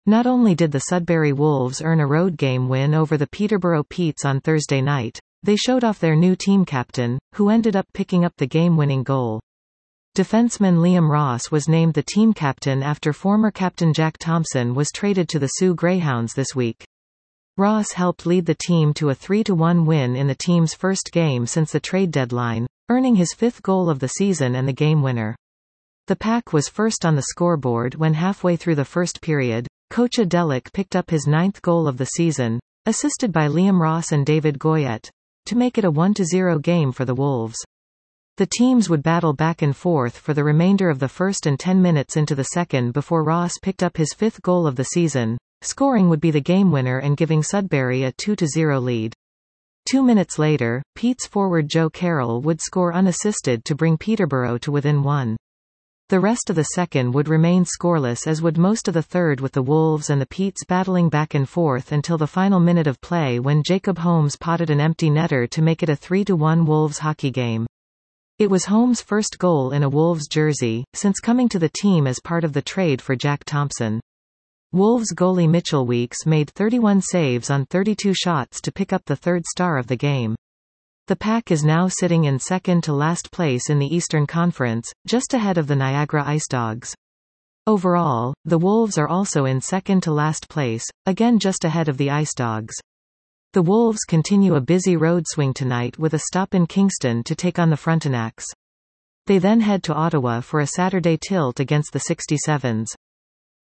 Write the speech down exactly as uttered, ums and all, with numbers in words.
Not only did the Sudbury Wolves earn a road game win over the Peterborough Petes on Thursday night, they showed off their new team captain, who ended up picking up the game-winning goal. Defenseman Liam Ross was named the team captain after former captain Jack Thompson was traded to the Soo Greyhounds this week. Ross helped lead the team to a three to one win in the team's first game since the trade deadline, earning his fifth goal of the season and the game winner. The Pack was first on the scoreboard when halfway through the first period, Kocha Delic picked up his ninth goal of the season, assisted by Liam Ross and David Goyette, to make it a one to zero game for the Wolves. The teams would battle back and forth for the remainder of the first and ten minutes into the second before Ross picked up his fifth goal of the season. Scoring would be the game winner and giving Sudbury a two to zero lead. Two minutes later, Pete's forward Joe Carroll would score unassisted to bring Peterborough to within one. The rest of the second would remain scoreless, as would most of the third, with the Wolves and the Petes battling back and forth until the final minute of play when Jacob Holmes potted an empty netter to make it a three to one Wolves hockey game. It was Holmes' first goal in a Wolves jersey, since coming to the team as part of the trade for Jack Thompson. Wolves goalie Mitchell Weeks made thirty-one saves on thirty-two shots to pick up the third star of the game. The Pack is now sitting in second to last place in the Eastern Conference, just ahead of the Niagara Ice Dogs. Overall, the Wolves are also in second to last place, again just ahead of the Ice Dogs. The Wolves continue a busy road swing tonight with a stop in Kingston to take on the Frontenacs. They then head to Ottawa for a Saturday tilt against the sixty-sevens.